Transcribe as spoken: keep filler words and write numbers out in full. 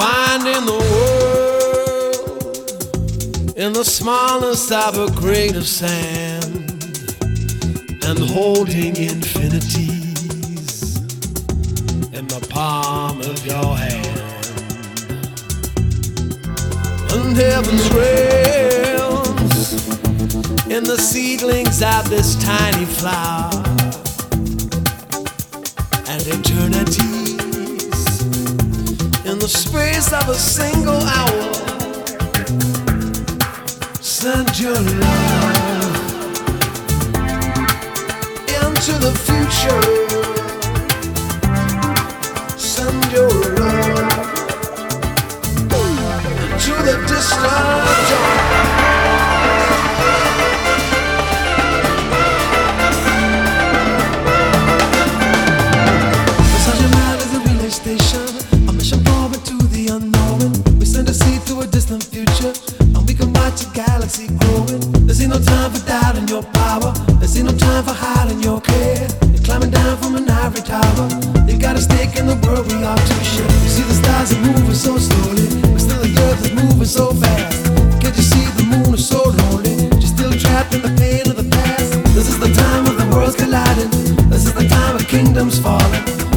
Finding the world in the smallest of a grain of sand, and holding infinities in the palm of your hand. And heaven's realms in the seedlings of this tiny flower, and eternities in the space of a single hour. Send your love into the future. Send your love into the distant dawn. Massage your mind as a relay station, a mission forward to the unknown. We send a seed to a distant future, and we can watch a galaxy growing. There's ain't no time for doubting your power. There's ain't no time for hiding your care. You're climbing down from an ivory tower. You got a stake in the world we are to share. You see the stars are moving so slowly, but still the earth is moving so fast. Can't you see the moon is so lonely? You're still trapped in the pain of the past. This is the time of the worlds colliding. This is the time of kingdoms falling.